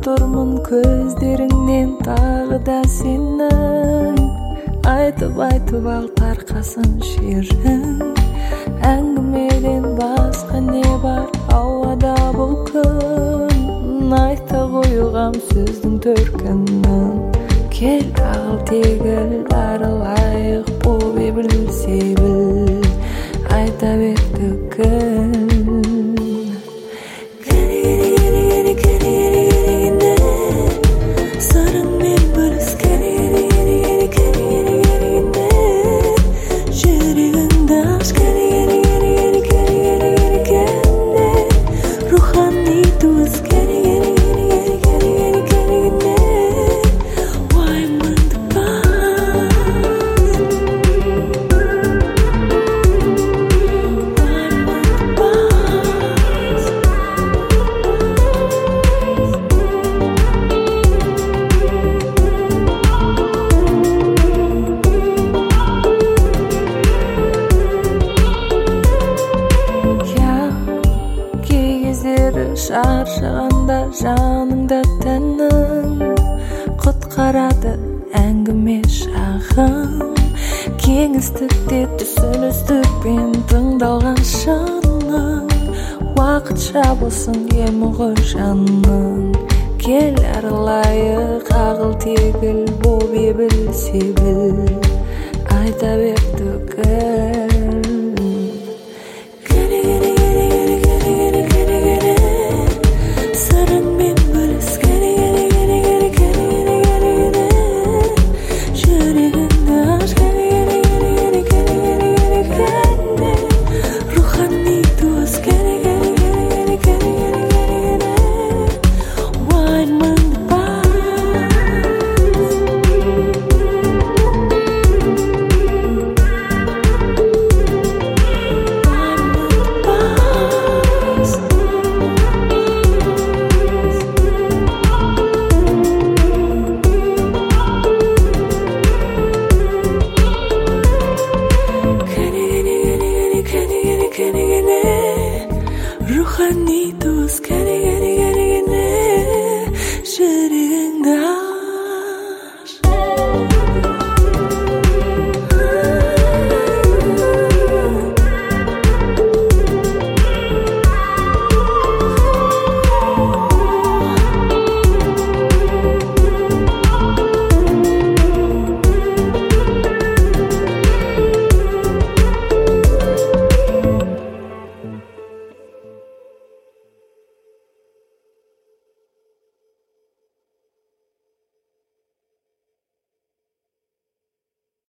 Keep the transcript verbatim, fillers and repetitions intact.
турмун көздөрүңнен дагы да сенин айтып айтып ал таркасын шерин әңгімеден басқа не бар ауада бұл күн айта қойғам сөздің төркінін кел ағыл тегіл арылайық боп білсе біл айта берді күн шаршағанда жаныңда тәнің құтқарады әңгіме шағым кеңістікте түсіністікпен тыңдалған шының уақытша болсын емұғы жаның кел арылайық ағыл тегіл боп білсе біл айта берді күн